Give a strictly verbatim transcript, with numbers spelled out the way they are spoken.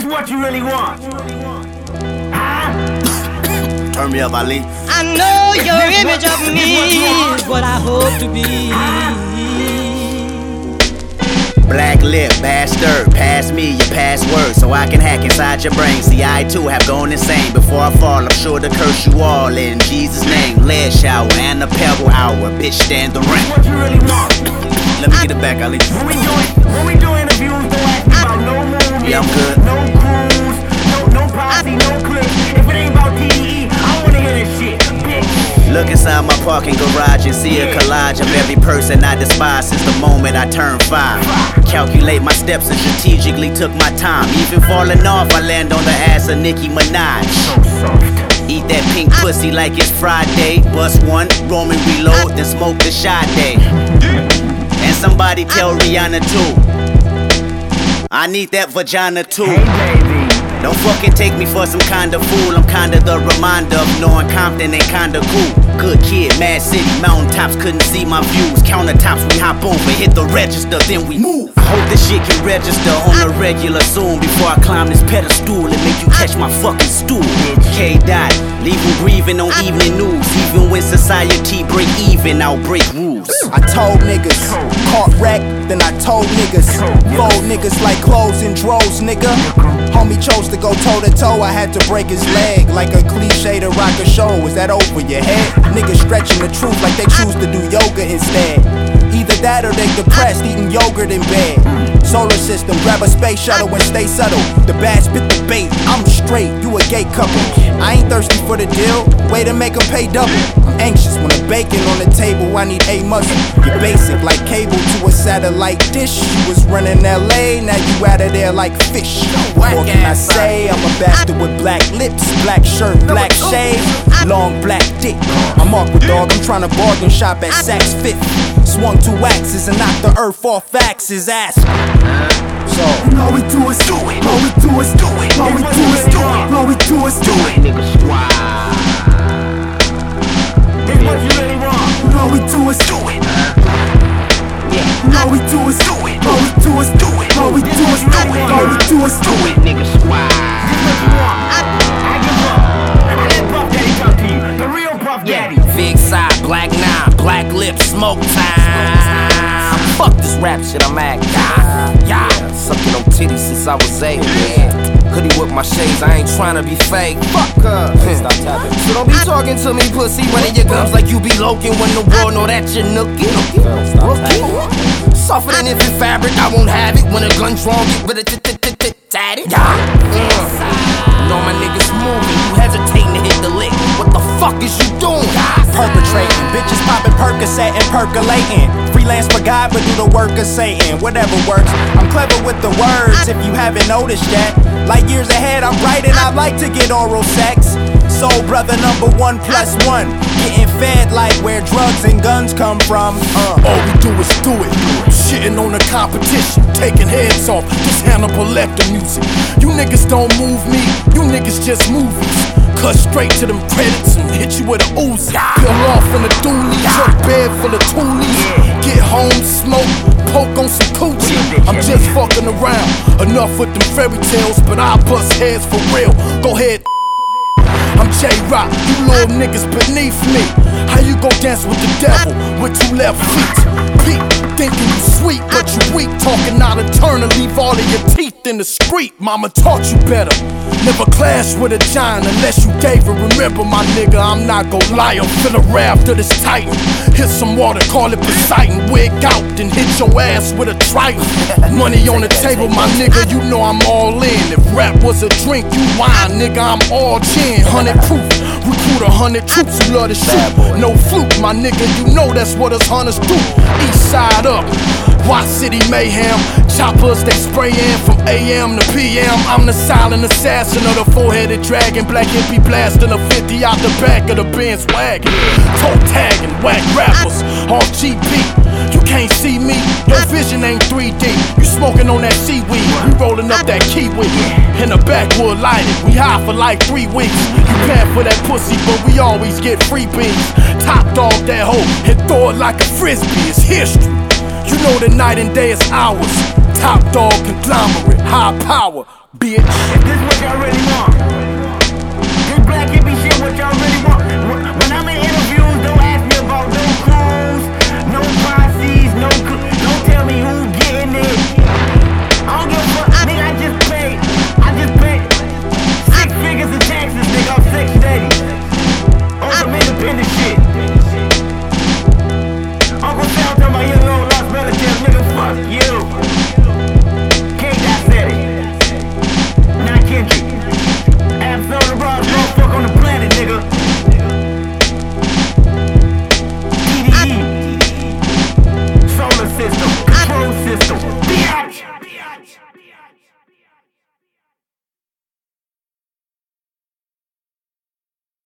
is what you really want. Huh? Turn me up, Ali. I know your image of me is what I hope to be. Black lip, bastard, pass me your password so I can hack inside your brain. See, I too have gone insane. Before I fall, I'm sure to curse you all in Jesus' name. Lead shower and a pebble hour, bitch, stand the ring. What you really want? Let me get it back, Ali. When we doing, when we doing interviews, don't ask me about no movies, Yeah, I'm good. no cruise, no, no posse, no clips. If it ain't about T D E, I wanna hear this shit, bitch. Look inside my parking garage and see a collage of every person I despise since the moment I turned five. Calculate my steps and strategically took my time. Even falling off, I land on the ass of Nicki Minaj. Eat that pink pussy like it's Friday. Bust one, Roman reload, then smoke the Sade. And somebody tell Rihanna too, I need that vagina too. Hey, baby. Don't fucking take me for some kind of fool. I'm kinda the reminder of knowing Compton ain't kinda cool. Good kid, Mad City, mountaintops couldn't see my views. Countertops, we hop over, hit the register, then we move. I hope this shit can register on the regular soon before I climb this pedestal and make you catch my fucking stool. K-Dot, leave them grieving on evening news. Even when society break even, I'll break rules. I told niggas, caught wreck, then I told niggas. Fold niggas like clothes in droves, nigga. Homie chose to go toe to toe, I had to break his leg. Like a cliche to rock a show, is that over your head? Niggas stretching the truth like they choose to do yoga instead. Either that or they depressed, eating yogurt in bed. Solar system, grab a space shuttle and stay subtle. The bass bit the bait, I'm straight, you a gay couple. I ain't thirsty for the deal, way to make them pay double. I'm anxious when the bacon on the table, I need a muscle. You're basic like cable to a satellite dish. You was running L A, now you out of there like fish. What can I say? I'm a bastard with black lips, black shirt, black shave, long black dick. I'm awkward dog, I'm trying to bargain shop at Saks Fifth. Swung two axes and knocked the earth off axes, ass. So, all we do is do it. All we do is do it. All we do is do it. All we do is do it. Nigga squad. It's what you really want. all we do is do it. Yeah. All we do is do it. All we do is do it. All we do is do it. All we do is do it. Nigga squad. It's what you want. I give up. I let Puff Daddy talk to you. The real Puff Daddy. Big side, black nine, black lips, smoke time. Fuck this rap shit, I'm at. Yeah, yeah. Sucking on titties since I was eight. Yeah. Hoodie with my shades, I ain't tryna be fake. Fuck up. Stop tapping. So don't be talking to me, pussy, running your gums like you be loking when the world know that you're nookie. Rookie. Softer than infant fabric, I won't have it when a gun drawn. Get rid of tatty. Yeah. Know my niggas moving, you hesitating to hit the lick. What the fuck is you doing? Perpetrating, bitches popping Percocet and percolating. Freelance for God, but do the work of Satan. Whatever works, I'm clever with the words. If you haven't noticed yet, like years ahead, I'm writing. I like to get oral sex. Soul brother number one plus one, getting fed like where drugs and guns come from. Uh. All we do is do it. Shitting on the competition, taking heads off. This Hannibal Lecter music. You niggas don't move me. You niggas just movies. Cut straight to them credits and hit you with a Uzi. Peel off in a dually, your bed full of toolies. Get home, smoke, poke on some coochie. I'm just fucking around. Enough with them fairy tales, but I bust heads for real. Go ahead. I'm J-Rock, you little niggas beneath me. How you gon' dance with the devil with two left feet? Pete, thinking you sweet, but you weak. Talking out of turn and leave all of your teeth in the street. Mama taught you better. Never clash with a giant unless you gave it. Remember my nigga, I'm not gon' lie. I'm finna raft to this titan. Hit some water, call it Poseidon. Wig out, then hit your ass with a trident. Money on the table, my nigga, you know I'm all in. If rap was a drink, you wine, nigga, I'm all gin. Hundred proof, recruit a hundred troops who love to shoot. No fluke, my nigga, you know that's what us hunters do. East side up, Watch City mayhem. Choppers, they sprayin' from A M to P M. I'm the silent assassin of the four-headed dragon. Black hippie blasting a fifty out the back of the Benz wagon. Toe tagging, whack rappers off G P. You can't see me, your vision ain't three D. You smoking on that seaweed, we rolling up that kiwi. In the backwood lighted, we high for like three weeks. You paying for that pussy, but we always get freebies. Top dog that hoe and throw it like a frisbee. It's history. You know the night and day is ours. Top dog conglomerate, high power, bitch. If this what y'all really want, this black hippie shit what y'all really want.